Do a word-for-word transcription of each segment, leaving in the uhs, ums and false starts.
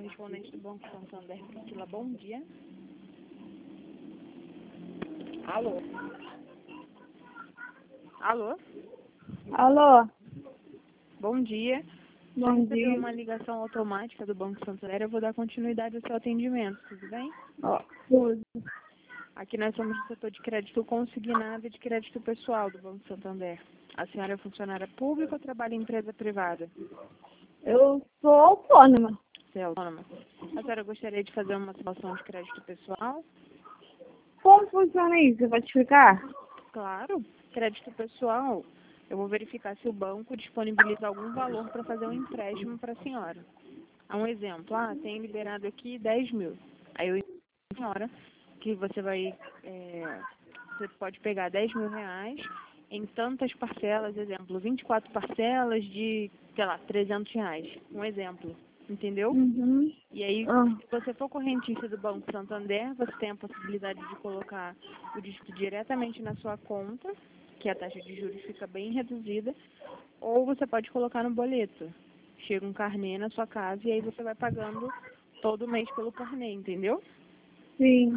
correspondente do Banco Santander, Priscila, bom dia. Alô? Alô? Alô? Bom dia. Já Bom recebeu dia. uma ligação automática do Banco Santander, eu vou dar continuidade ao seu atendimento, tudo bem? Ó, tudo. Aqui nós somos do setor de crédito consignado e de crédito pessoal do Banco Santander. A senhora é funcionária pública ou trabalha em empresa privada? Eu sou autônoma. Você é autônoma. A senhora gostaria de fazer uma situação de crédito pessoal? Como funciona isso? Você vai te explicar? Claro. Crédito pessoal, eu vou verificar se o banco disponibiliza algum valor para fazer um empréstimo para a senhora. Há um exemplo, ah, tem liberado aqui dez mil. Aí eu indico a senhora que você vai, é, você pode pegar dez mil reais em tantas parcelas, exemplo, vinte e quatro parcelas de, sei lá, trezentos reais. Um exemplo, entendeu? Uhum. E aí, Ah, se você for correntista do Banco Santander, você tem a possibilidade de colocar o dígito diretamente na sua conta, que a taxa de juros fica bem reduzida, ou você pode colocar no boleto. Chega um carnê na sua casa e aí você vai pagando todo mês pelo carnê, entendeu? sim.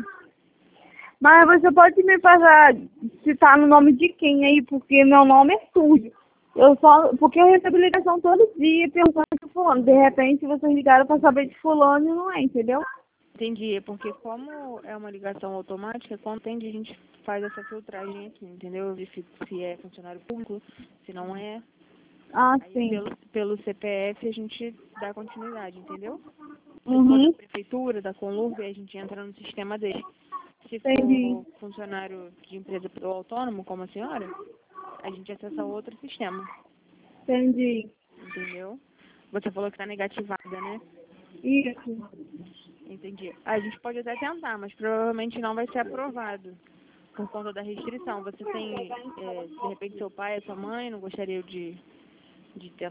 Mas você pode me passar se tá no nome de quem aí, porque meu nome é sujo. Eu só, porque eu recebo ligação todo dia perguntando de fulano. De repente vocês ligaram pra saber de fulano e não é, entendeu? Entendi, é porque como é uma ligação automática, quando tem, a gente faz essa filtragem aqui, entendeu? Eu verifico se é funcionário público, se não é. Ah, Aí sim. pelo, pelo C P F a gente dá continuidade, entendeu? Se for da Uhum. prefeitura, da Conlurb, a gente entra no sistema dele. Se Entendi. for funcionário de empresa ou autônomo, como a senhora, a gente acessa outro sistema, Entendi. entendeu? Você falou que está negativada, né? Isso. Entendi. A gente pode até tentar, mas provavelmente não vai ser aprovado por conta da restrição. Você tem, é, de repente, seu pai, sua mãe, não gostaria de, de tentar?